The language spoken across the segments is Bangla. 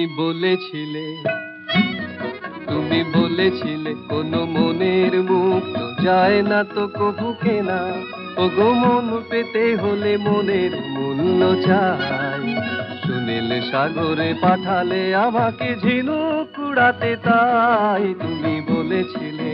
বলেছিলে তুমি বলেছিলে কোনো মনের মুক্ত যায় না তো কবু কেনা। ওগো মন পেতে হলে মনের মূল্য চাই। সুনীল সাগরে পাঠালে আমাকে ঝিনুক কুড়াতে, তাই তুমি বলেছিলে।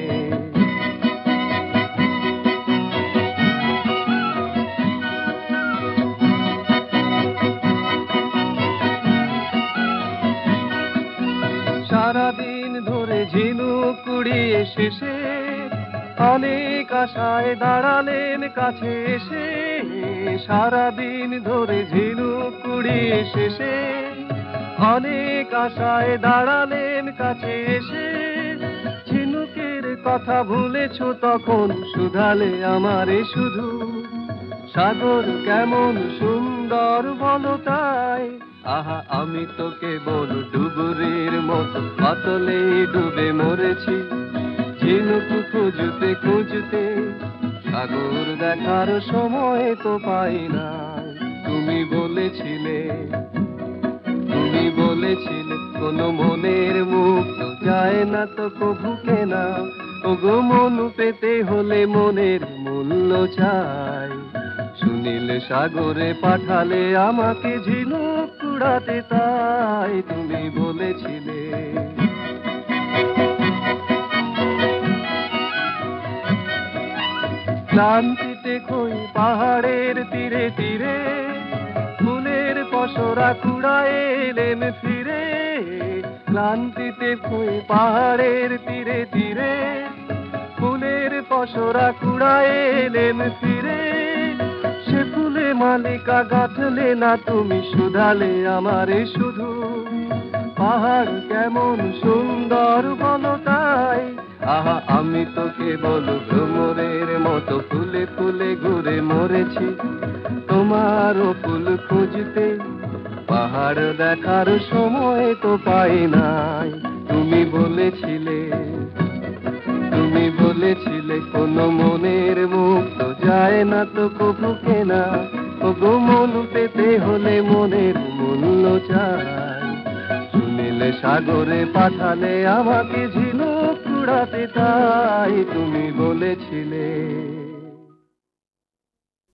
সারাদিন ধরে ঝিনুক কুড়িয়ে শেষে অনেক আশায় দাঁড়ালেন কাছে এসে। সারাদিন ধরে ঝিনুক কুড়িয়ে শেষে অনেক আশায় দাঁড়ালেন কাছে এসে। ঝিনুকের কথা ভুলেছো তখন শুধালে আমারে শুধু। সাগর কেমন সুন্দর বলো তাই, আহা আমি তো কেবল ডুবুরির মতো পাতলে ডুবে মরেছি। ঝিনুক খুঁজতে খুঁজতে সাগর দেখার সময় তো পাই না। তুমি বলেছিলে কোনো মনের মুক্ত যায় না তো কবু কেনা। ওগো মন পেতে হলে মনের মূল্য চাই। সুনীল সাগরে পাঠালে আমাকে ঝিনুক কুড়াতে, তাই তুমি বলেছিলে। ক্লান্তিতে খই পাহাড়ের তীরে তীরে ফুলের পসরা কুড়ায় এলেম ফিরে। ক্লান্তিতে খই পাহাড়ের তীরে তীরে ফুলের পসরা কুড়ায় এলেম ফিরে। সে ফুলে মালিকা গাঁথলে না তুমি শুধালে আমারে শুধু। পাহাড় কেমন সুন্দর বলো তাই, আহা আমি তো কেবল ভ্রমরের মতো ফুলে ফুলে ঘুরে মরেছি। তোমারও ফুল খুঁজতে পাহাড় দেখার সময় তো পাই নাই। তুমি বলেছিলে কোনো মনের মুক্ত যায় না তো কবু কেনা। ওগো মন পেতে হলে মনের মূল্য চাই। সুনীল সাগরে পাঠালে আমাকে ঝিনুক কুড়াতে, তাই তুমি বলেছিলে।